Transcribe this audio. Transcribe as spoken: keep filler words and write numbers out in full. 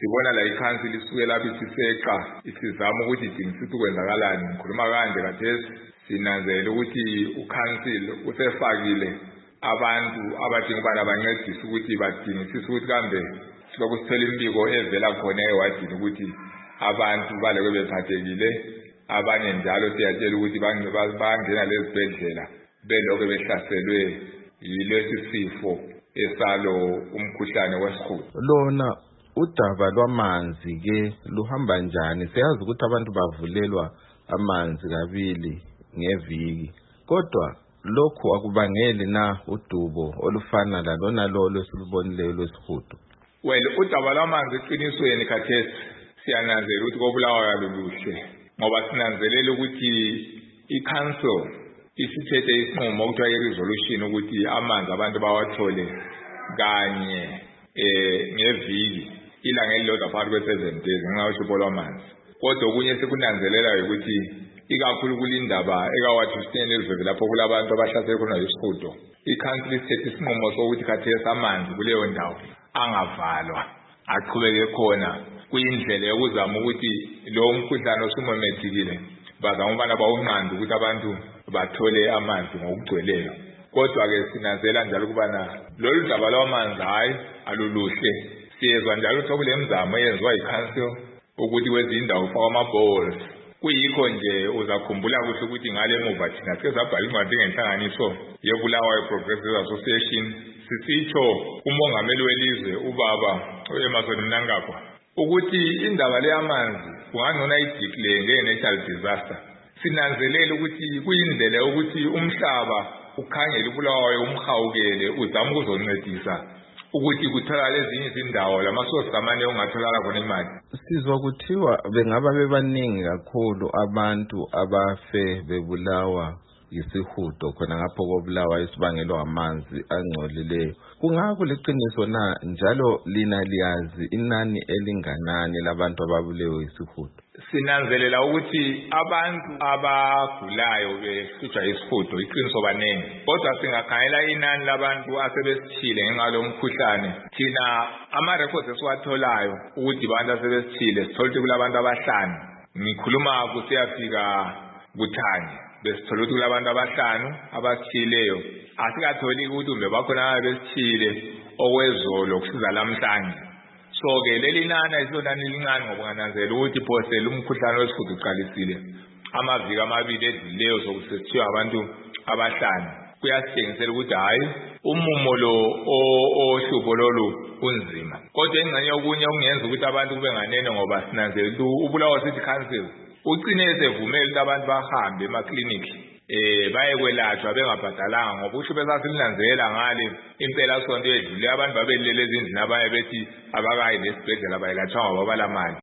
sibona la ikhansili isuke lapho isiseqa isizama ukuthi idingisise ukwenzakalani. Ngikhuluma kanje kathesi sinanzela ukuthi ukhansili usefakile abantu abadinga ukubana bancedise ukuthi badingisise ukuthi kambe siloku sithela imbiko evela khona ewadini ukuthi abantu baleke bephathekile, abanye njalo siyatshela ukuthi bangena lezibhedlela belokho behlaselwe yilesi sifo esalo umkhuhlane wesihudo. Lona udaba lwamanzi ke luhamba njani? Siyazi ukuthi abantu bavulelwa amanzi kabili ngeviki, kodwa lokhu akubangeli na udubo olufana lalona lolo esilubonileyo lwesihudo? Well, udaba lwamanzi eqinisweni khathesi siyananzela ukuthi kobulawayo loluhle, ngoba sinanzelela ukuthi i-council isithethe isinqumo okuthiwa i-resolution ukuthi amanzi abantu bawathole kanye eh ngeviki ilanga elilodwa phakathi kwe-seven days ngenxa yohlupho lwamanzi. Kodwa okunye sekunanzelela ukuthi ikakhulu kulindaba ekawathi usitene eliveve lapho kulabantu abahlaselwe khona yisihudo, i-council isithethe isinqumo sokuthi khathesi amanzi kuleyo ndawo angavalwa aqhubeke khona kuyindlela yokuzama ukuthi lo mkhuhlane osumemethekile bazama ubana bawunqanda ukuthi abantu bathole amanzi ngokugcweleyo. Kodwa ke sinanzela njalo ukubana lolu daba lwamanzi hayi aluluhle. Siyezwa njalo ukuthi kule mizamo eyenziwa yi-council ukuthi kwezinye indawo ufaka ama-bowls. Kuyikho nje uzakhumbula kuhle ukuthi ngale emuva thina sike sabhala incwadi ngenhlanganiso yeBulawayo Progressive Association sisitsho umongameli welizwe ubaba uEmmerson Mnangagwa ukuthi indaba le yamanzi kungangcono ayideclare nge-national disaster. Sinanzelela ukuthi kuyindlela yokuthi umhlaba ukhangele uBulawayo umhawukele uzama ukuzoncedisa ukuthi kutholakala ezinye izindawo lamasource amane ongatholakala khona imali. Sizwa kuthiwa bengaba bebaningi kakhulu abantu abafe bebulawa yisihudo khona ngapho kobulawayo isibangelwa amanzi angcolileyo. Kungakho leqiniso na njalo lina liyazi inani elinganani labantu ababulewe yisihudo? Sinanzelela ukuthi abantu abagulayo behlutshwa yisihudo iqiniso baningi, kodwa singakhangela inani labantu asebesithile ngenxa lomkhuhlane. Thina ama-records esiwatholayo ukuthi abantu asebesithile sithola ukuthi kulabantu abahlanu. Ngikhuluma kusiyafika kuthanye besithola ukuthi kulabantu abahlanu abasithileyo. Asikatholi ukuthi umbe bakhona abesithile okwezolo kusiza lamhlanje. So ke leli nani ayisonani lincane ngoba ngananzela ukuthi phosela umkhuhlane wesihudo uqalisile amaviki amabili edluleyo sokusithiwa abantu abahlanu. Kuyasithengisela ukuthi hayi umumo lo ohlupho lolu unzima. Kodwa engxenye okunye okungenza ukuthi abantu kube nganene ngoba sinanzela ukuthi uBulawayo City Council ugcine esevumela ukuthi abantu bahambe emakliniki eh baye kwelatshwa bengabhadalanga ngoba usho besasinanzela ngale impela sonto edlule abantu babelele ezindlini abaye bethi abakayi nesibhedlela bayelatshwa ngoba balamali.